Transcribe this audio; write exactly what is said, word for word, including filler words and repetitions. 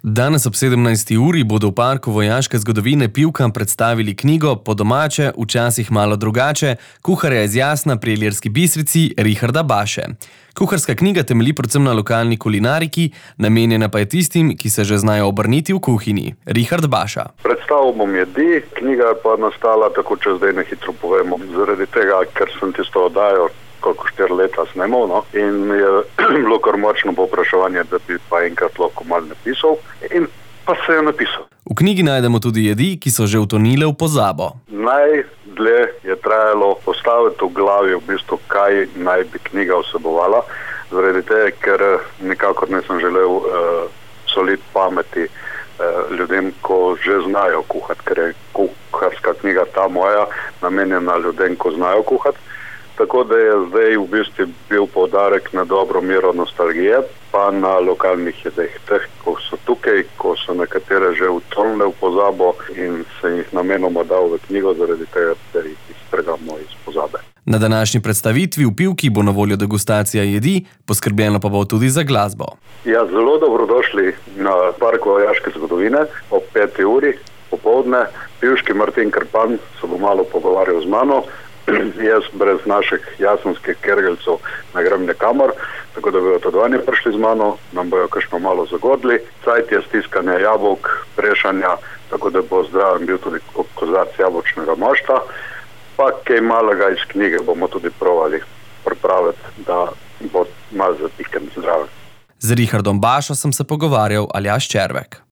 Danes ob sedemnajsti uri bodo v Parku vojaške zgodovine Pivka predstavili knjigo Po domače, včasih malo drugače, kuharja iz Jasna pri Ilirski Bistrici Richarda Baše. Kuharska knjiga temelji predvsem na lokalni kulinariki, namenjena pa je tistim, ki se že znajo obrniti v kuhinji. Richard Baša. Predstavil bom jedi, knjiga je pa nastala, tako če zdaj ne hitro povemo, zaradi tega, ker sem tisto oddajo koliko štiri leta snemal, no, in je bilo kar močno povpraševanje, da bi pa enkrat lahko malo napisal, in pa se je napisal. V knjigi najdemo tudi jedi, ki so že utonile v pozabo. Najdlje je trajalo postaviti v glavi v bistvu, kaj naj bi knjiga vsebovala, zaradi tega, ker nikakor nisem želel uh, soliti pameti uh, ljudem, ko že znajo kuhati, ker je kuharska knjiga ta moja namenjena ljudem, ko znajo kuhati. Tako da je zdaj v bistvu bil poudarek na dobro mero nostalgije, pa na lokalnih jedeh. Teh, ko so tukaj, ko so nekatere že utonile v pozabo in se jih namenoma dal v knjigo, zaradi tega, da jih iztrgamo iz pozabe. Na današnji predstavitvi v Pivki bo na voljo degustacija jedi, poskrbljeno pa bo tudi za glasbo. Ja, zelo dobrodošli na Parku vojaške zgodovine ob peti uri popoldne. Pivški Martin Krpan se bo malo pogovarjal z mano. Jaz brez naših jasnskih kergeljcev ne grem nikamor, tako da bojo tudi oni prišli z mano, nam bojo kakšno malo zagodli. Cajt je stiskanja jabolk, prešanja, tako da bo zdraven bil tudi kozarc jabolčnega mošta. Pa kaj malega iz knjige bomo tudi provali pripraviti, da bo malo zapiken zdraven. Z Richardom Bašo sem se pogovarjal Aljaž Červek.